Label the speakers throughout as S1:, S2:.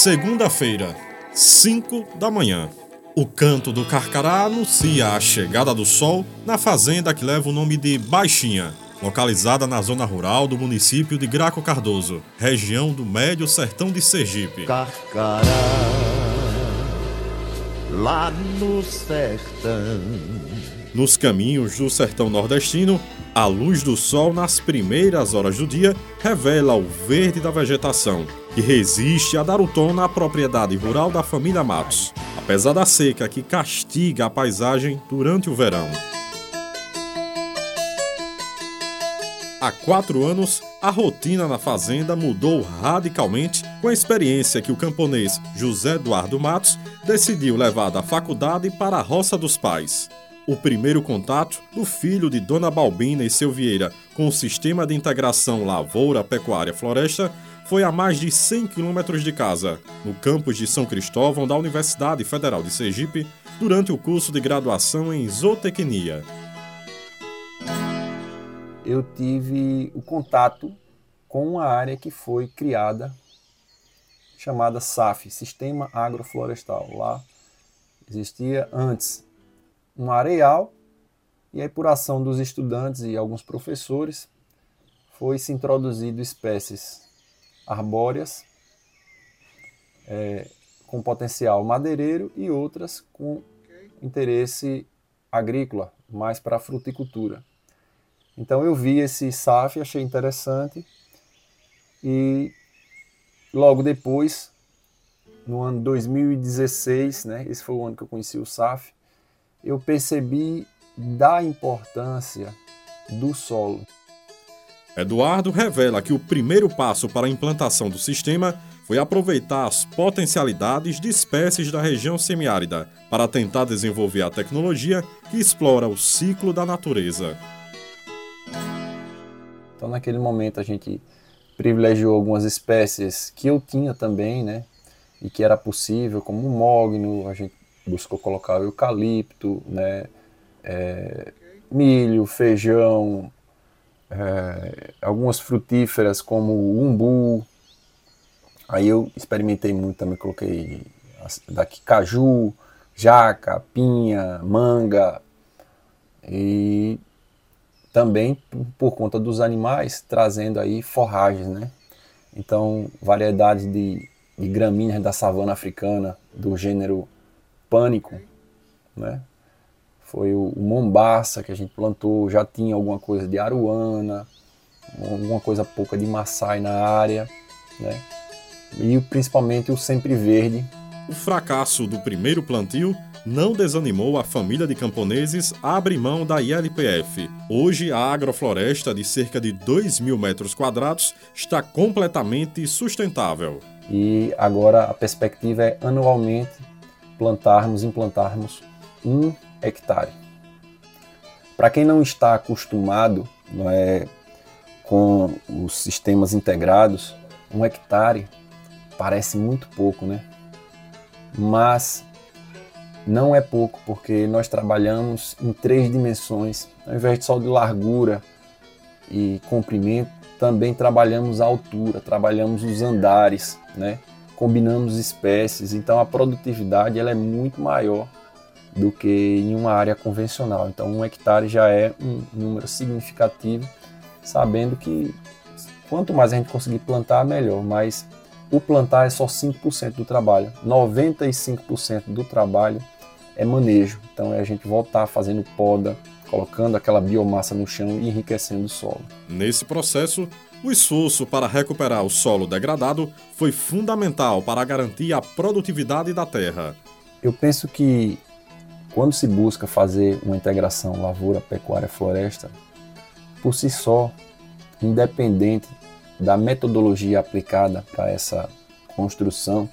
S1: Segunda-feira, 5 da manhã. O canto do carcará anuncia a chegada do sol na fazenda que leva o nome de Baixinha, localizada na zona rural do município de Graco Cardoso, região do Médio Sertão de Sergipe.
S2: Carcará, lá no sertão.
S1: Nos caminhos do sertão nordestino, a luz do sol nas primeiras horas do dia revela o verde da vegetação, que resiste a dar o tom na propriedade rural da família Matos, apesar da seca que castiga a paisagem durante o verão. Há 4 anos, a rotina na fazenda mudou radicalmente com a experiência que o camponês José Eduardo Matos decidiu levar da faculdade para a roça dos pais. O primeiro contato do filho de Dona Balbina e seu Vieira com o sistema de integração lavoura-pecuária-floresta foi a mais de 100 quilômetros de casa, no campus de São Cristóvão da Universidade Federal de Sergipe, durante o curso de graduação em zootecnia.
S3: Eu tive o contato com uma área que foi criada, chamada SAF, Sistema Agroflorestal. Lá existia antes um areal e aí, por ação dos estudantes e alguns professores, foi se introduzido espécies arbóreas com potencial madeireiro e outras com interesse agrícola, mais para a fruticultura. Então eu vi esse SAF, achei interessante e logo depois, no ano 2016, esse foi o ano que eu conheci o SAF, eu percebi da importância do solo.
S1: Eduardo revela que o primeiro passo para a implantação do sistema foi aproveitar as potencialidades de espécies da região semiárida para tentar desenvolver a tecnologia que explora o ciclo da natureza.
S3: Então, naquele momento, a gente privilegiou algumas espécies que eu tinha também, e que era possível, como o mogno, a gente buscou colocar o eucalipto, milho, feijão, algumas frutíferas como o umbu. Aí eu experimentei muito também, coloquei daqui caju, jaca, pinha, manga e também por conta dos animais trazendo aí forragens, Então variedades de gramíneas da savana africana do gênero pânico, Foi o mombaça que a gente plantou, já tinha alguma coisa de aruana, alguma coisa pouca de maçai na área, E principalmente o sempre verde.
S1: O fracasso do primeiro plantio não desanimou a família de camponeses a abrir mão da ILPF. Hoje, a agrofloresta de cerca de 2.000 metros quadrados está completamente sustentável.
S3: E agora a perspectiva é anualmente implantarmos 1 hectare. Para quem não está acostumado com os sistemas integrados, 1 hectare parece muito pouco, Mas não é pouco, porque nós trabalhamos em 3 dimensões. Ao invés de só de largura e comprimento, também trabalhamos a altura, trabalhamos os andares, Combinamos espécies. Então a produtividade ela é muito maior do que em uma área convencional. Então 1 hectare já é um número significativo, sabendo que quanto mais a gente conseguir plantar, melhor. Mas o plantar é só 5% do trabalho. 95% do trabalho é manejo. Então é a gente voltar fazendo poda, colocando aquela biomassa no chão e enriquecendo o solo.
S1: Nesse processo, o esforço para recuperar o solo degradado foi fundamental para garantir a produtividade da terra.
S3: Eu penso que quando se busca fazer uma integração lavoura, pecuária, floresta, por si só, independente da metodologia aplicada para essa construção,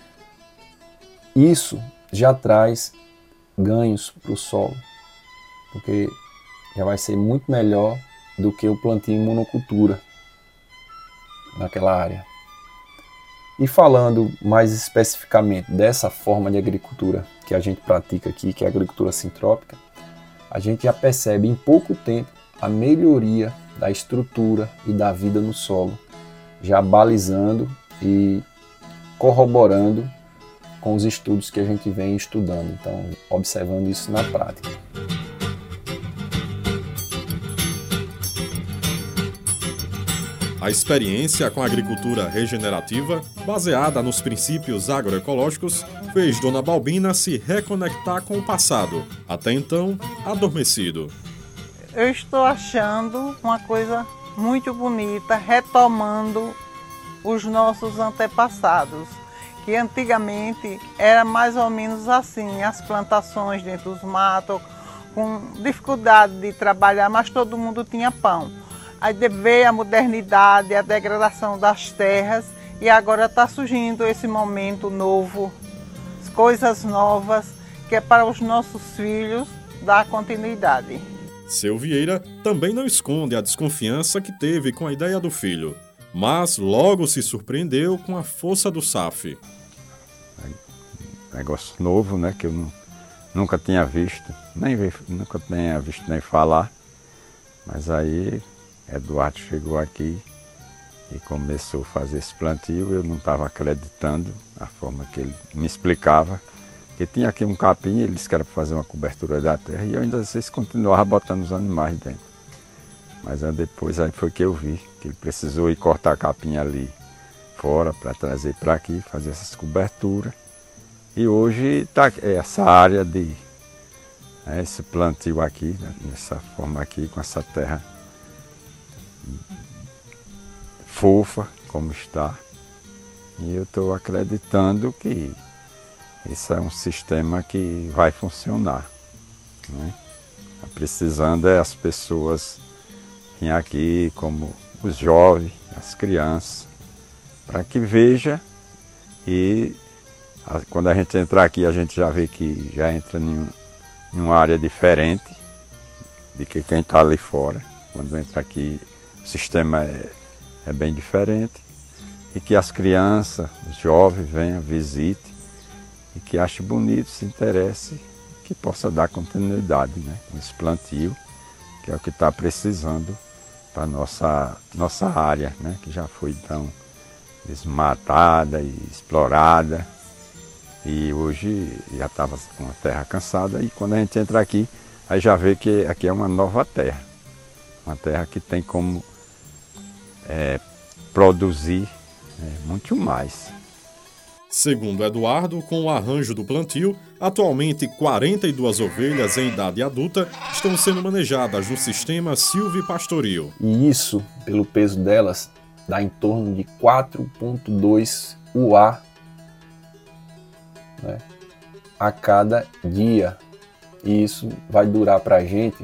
S3: isso já traz ganhos para o solo, porque já vai ser muito melhor do que o plantio em monocultura naquela área. E falando mais especificamente dessa forma de agricultura que a gente pratica aqui, que é a agricultura sintrópica, a gente já percebe em pouco tempo a melhoria da estrutura e da vida no solo, já balizando e corroborando com os estudos que a gente vem estudando, então observando isso na prática.
S1: A experiência com a agricultura regenerativa, baseada nos princípios agroecológicos, fez Dona Balbina se reconectar com o passado, até então adormecido.
S4: Eu estou achando uma coisa muito bonita, retomando os nossos antepassados, que antigamente era mais ou menos assim, as plantações dentro dos matos, com dificuldade de trabalhar, mas todo mundo tinha pão. Aí veio a modernidade, a degradação das terras e agora está surgindo esse momento novo, coisas novas, que é para os nossos filhos dar continuidade.
S1: Seu Vieira também não esconde a desconfiança que teve com a ideia do filho, mas logo se surpreendeu com a força do SAF.
S5: Negócio novo, né, que eu nunca tinha visto, nunca tinha visto nem falar, mas aí Eduardo chegou aqui e começou a fazer esse plantio. Eu não estava acreditando a forma que ele me explicava, que tinha aqui um capim, ele disse que era para fazer uma cobertura da terra, e eu ainda assim continuava botando os animais dentro. Mas depois aí foi que eu vi que ele precisou ir cortar a capim ali fora para trazer para aqui, fazer essas coberturas. E hoje está essa área de esse plantio aqui, né, dessa forma aqui, com essa terra fofa como está, e eu estou acreditando que isso é um sistema que vai funcionar, né? Tá precisando as pessoas virem aqui, como os jovens, as crianças, para que veja, e quando a gente entrar aqui a gente já vê que já entra em uma área diferente de que quem está ali fora. Quando entra aqui o sistema é bem diferente, e que as crianças, os jovens venham, visitem, e que achem bonito, se interesse, que possa dar continuidade, né, com esse plantio, que é o que está precisando para a nossa área, né, que já foi tão desmatada e explorada, e hoje já estava com a terra cansada, e quando a gente entra aqui, aí já vê que aqui é uma nova terra. Uma terra que tem como produzir muito mais.
S1: Segundo Eduardo, com o arranjo do plantio, atualmente 42 ovelhas em idade adulta estão sendo manejadas no sistema silvipastoril.
S3: E isso, pelo peso delas, dá em torno de 4,2 UA, né, a cada dia. E isso vai durar para a gente,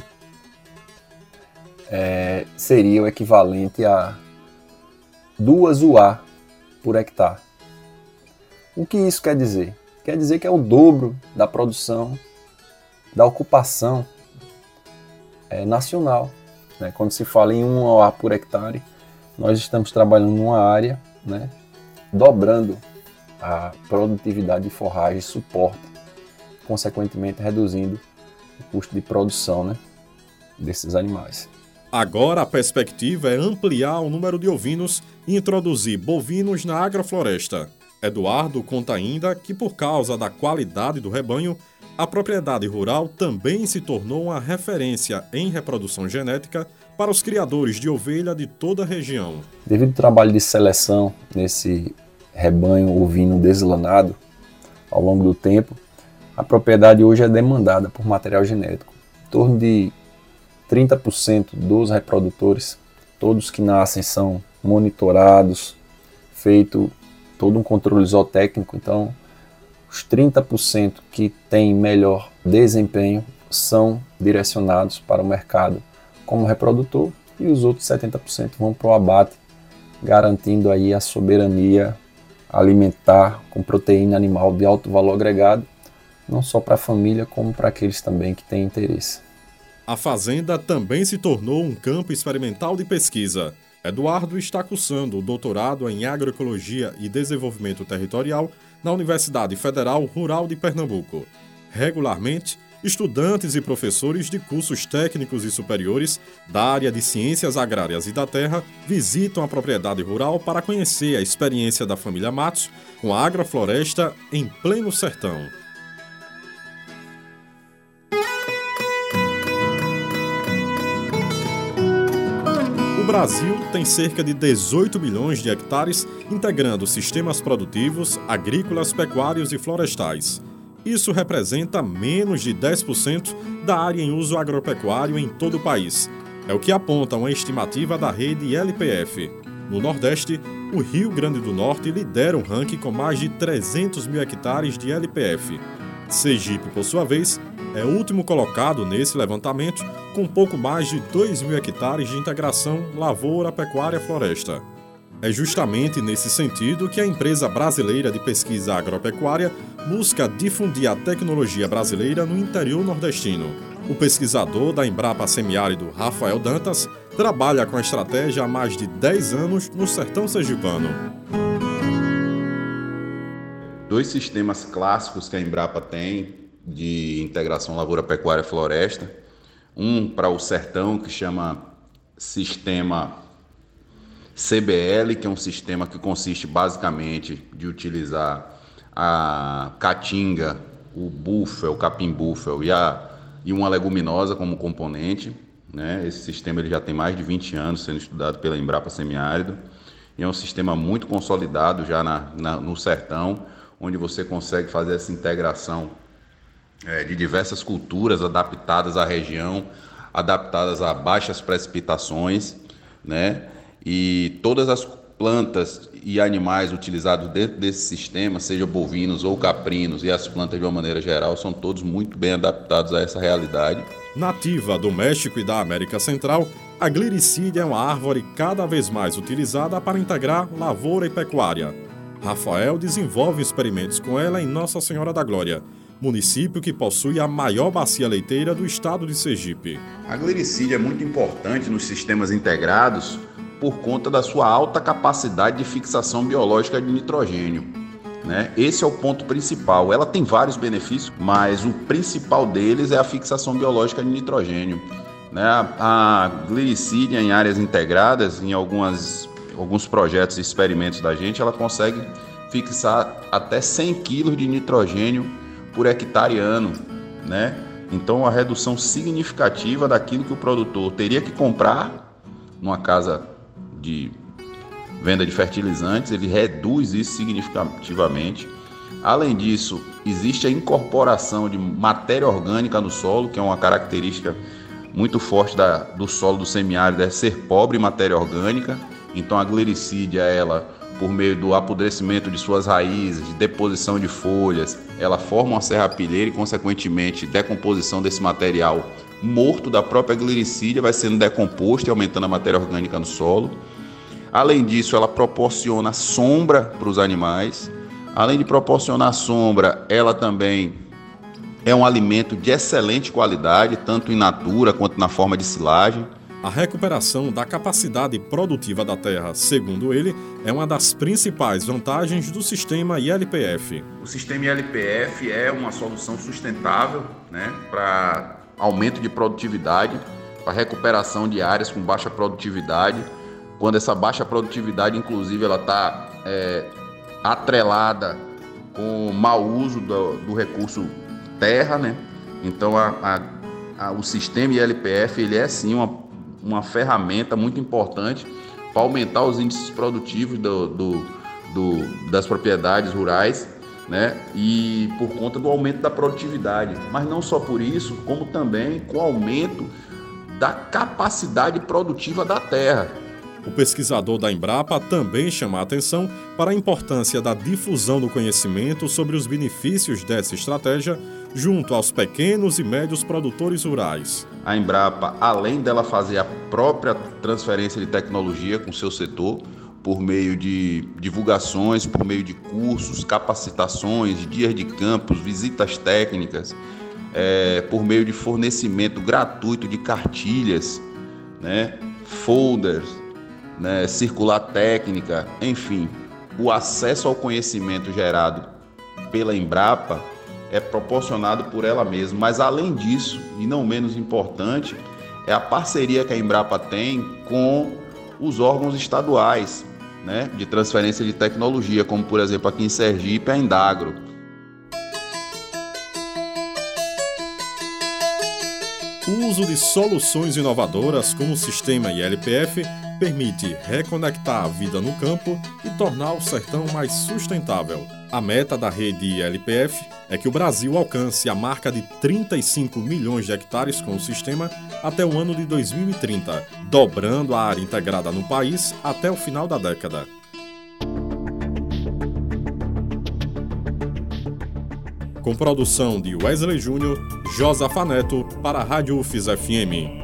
S3: seria o equivalente a 2 UA por hectare. O que isso quer dizer? Quer dizer que é o dobro da produção, da ocupação nacional, né? Quando se fala em 1 UA por hectare, nós estamos trabalhando numa área, né, dobrando a produtividade de forragem e suporte, consequentemente reduzindo o custo de produção, né, desses animais.
S1: Agora a perspectiva é ampliar o número de ovinos e introduzir bovinos na agrofloresta. Eduardo conta ainda que, por causa da qualidade do rebanho, a propriedade rural também se tornou uma referência em reprodução genética para os criadores de ovelha de toda a região.
S3: Devido ao trabalho de seleção nesse rebanho ovino deslanado ao longo do tempo, a propriedade hoje é demandada por material genético. Em torno de 30% dos reprodutores, todos que nascem, são monitorados, feito todo um controle zootécnico. Então, os 30% que têm melhor desempenho são direcionados para o mercado como reprodutor, e os outros 70% vão para o abate, garantindo aí a soberania alimentar com proteína animal de alto valor agregado, não só para a família, como para aqueles também que têm interesse.
S1: A fazenda também se tornou um campo experimental de pesquisa. Eduardo está cursando o doutorado em Agroecologia e Desenvolvimento Territorial na Universidade Federal Rural de Pernambuco. Regularmente, estudantes e professores de cursos técnicos e superiores da área de Ciências Agrárias e da Terra visitam a propriedade rural para conhecer a experiência da família Matos com a agrofloresta em pleno sertão. O Brasil tem cerca de 18 milhões de hectares, integrando sistemas produtivos, agrícolas, pecuários e florestais. Isso representa menos de 10% da área em uso agropecuário em todo o país. É o que aponta uma estimativa da rede LPF. No Nordeste, o Rio Grande do Norte lidera o ranking com mais de 300 mil hectares de LPF. Sergipe, por sua vez, é o último colocado nesse levantamento, com pouco mais de 2 mil hectares de integração lavoura, pecuária, floresta. É justamente nesse sentido que a empresa brasileira de pesquisa agropecuária busca difundir a tecnologia brasileira no interior nordestino. O pesquisador da Embrapa Semiárido, Rafael Dantas, trabalha com a estratégia há mais de 10 anos no sertão sergipano.
S6: 2 sistemas clássicos que a Embrapa tem de integração lavoura-pecuária-floresta. Um para o sertão, que chama Sistema CBL, que é um sistema que consiste basicamente de utilizar a caatinga, o búfalo, o capim-búfalo e uma leguminosa como componente, né? Esse sistema ele já tem mais de 20 anos sendo estudado pela Embrapa Semiárido e é um sistema muito consolidado já no sertão, onde você consegue fazer essa integração de diversas culturas adaptadas à região, adaptadas a baixas precipitações, né? E todas as plantas e animais utilizados dentro desse sistema, seja bovinos ou caprinos, e as plantas de uma maneira geral, são todos muito bem adaptados a essa realidade.
S1: Nativa do México e da América Central, a gliricídia é uma árvore cada vez mais utilizada para integrar lavoura e pecuária. Rafael desenvolve experimentos com ela em Nossa Senhora da Glória, município que possui a maior bacia leiteira do estado de Sergipe.
S6: A gliricídia é muito importante nos sistemas integrados por conta da sua alta capacidade de fixação biológica de nitrogênio, né? Esse é o ponto principal. Ela tem vários benefícios, mas o principal deles é a fixação biológica de nitrogênio, né? A gliricídia em áreas integradas, em alguns projetos e experimentos da gente, ela consegue fixar até 100 kg de nitrogênio por hectare ano, né? Então, a redução significativa daquilo que o produtor teria que comprar numa casa de venda de fertilizantes, ele reduz isso significativamente. Além disso, existe a incorporação de matéria orgânica no solo, que é uma característica muito forte do solo do semiárido, é ser pobre em matéria orgânica. Então, a gliricídia, ela, por meio do apodrecimento de suas raízes, de deposição de folhas, ela forma uma serrapilheira e, consequentemente, decomposição desse material morto da própria gliricídia vai sendo decomposto e aumentando a matéria orgânica no solo. Além disso, ela proporciona sombra para os animais. Além de proporcionar sombra, ela também é um alimento de excelente qualidade, tanto in natura quanto na forma de silagem.
S1: A recuperação da capacidade produtiva da terra, segundo ele, é uma das principais vantagens do sistema ILPF.
S6: O sistema ILPF é uma solução sustentável, né, para aumento de produtividade, para recuperação de áreas com baixa produtividade, quando essa baixa produtividade, inclusive, ela está atrelada com o mau uso do recurso terra, né? Então, o sistema ILPF, ele é sim uma ferramenta muito importante para aumentar os índices produtivos das propriedades rurais, né? E por conta do aumento da produtividade. Mas não só por isso, como também com o aumento da capacidade produtiva da terra.
S1: O pesquisador da Embrapa também chama a atenção para a importância da difusão do conhecimento sobre os benefícios dessa estratégia junto aos pequenos e médios produtores rurais.
S6: A Embrapa, além dela fazer a própria transferência de tecnologia com o seu setor, por meio de divulgações, por meio de cursos, capacitações, dias de campos, visitas técnicas, por meio de fornecimento gratuito de cartilhas, né, folders, né, circular técnica, enfim, o acesso ao conhecimento gerado pela Embrapa é proporcionado por ela mesma. Mas além disso, e não menos importante, é a parceria que a Embrapa tem com os órgãos estaduais, né, de transferência de tecnologia, como por exemplo aqui em Sergipe, a Indagro.
S1: O uso de soluções inovadoras como o sistema ILPF permite reconectar a vida no campo e tornar o sertão mais sustentável. A meta da rede ILPF é que o Brasil alcance a marca de 35 milhões de hectares com o sistema até o ano de 2030, dobrando a área integrada no país até o final da década. Com produção de Wesley Júnior, Josafa Neto para a Rádio UFIS FM.